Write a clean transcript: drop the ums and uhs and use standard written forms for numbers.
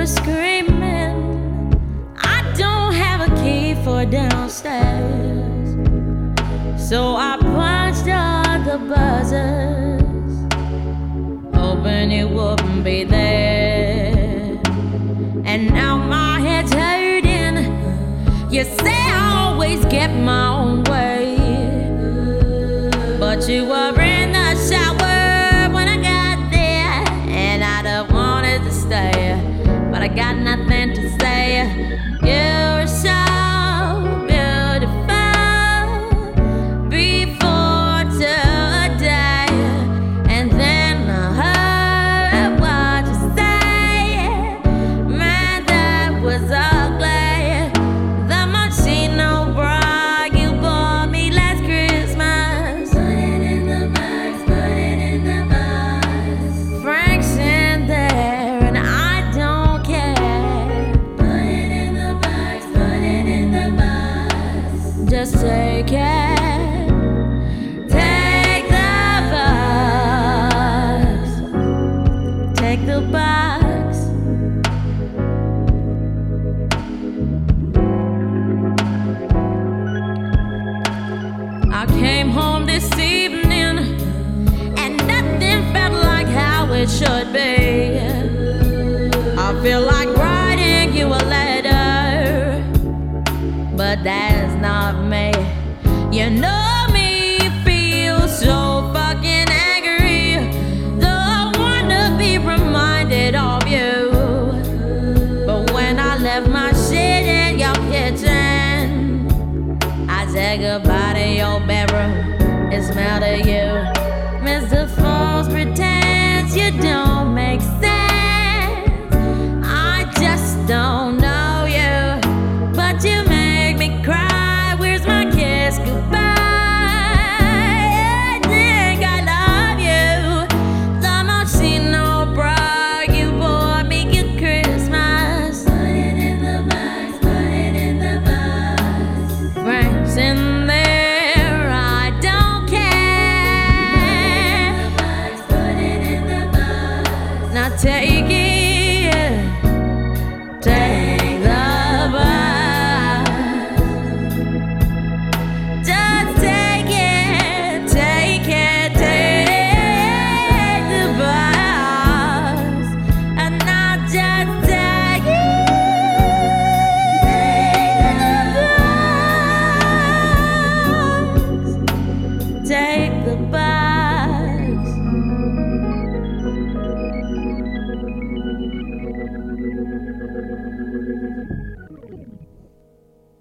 screaming. I don't have a key for downstairs, so I punched all the buzzers, hoping it wouldn't be there. And now my head's hurting. You say I always get my own way, but you were in the shower when I got there, and I'd have wanted to stay, but I got nothing to say. You're so beautiful before today, and then I heard what you say. Man, that was ugly. The Moschino bra you bought me last Christmas. Put it in the box, put it in the box. Frank's in there and I don't care. Put it in the box, put it in the box. Just take it. Take the box. Take the box. I came home this evening and nothing felt like how it should be. I feel like writing you a letter, but that's not me. You know me, feel so fucking angry, though I wanna be reminded of you. But when I left my shit in your kitchen, I said goodbye to your bedroom. It smelled of you. Mr. False pretends you don't make sense. I just don't know you, but you make me cry. Where's my kiss goodbye? I think I love you. The Moschino bra you bought me at Christmas. Put it in the box, put it in the box. Frank's in there, I don't care. Put it in the box, put it in the box. Now take it.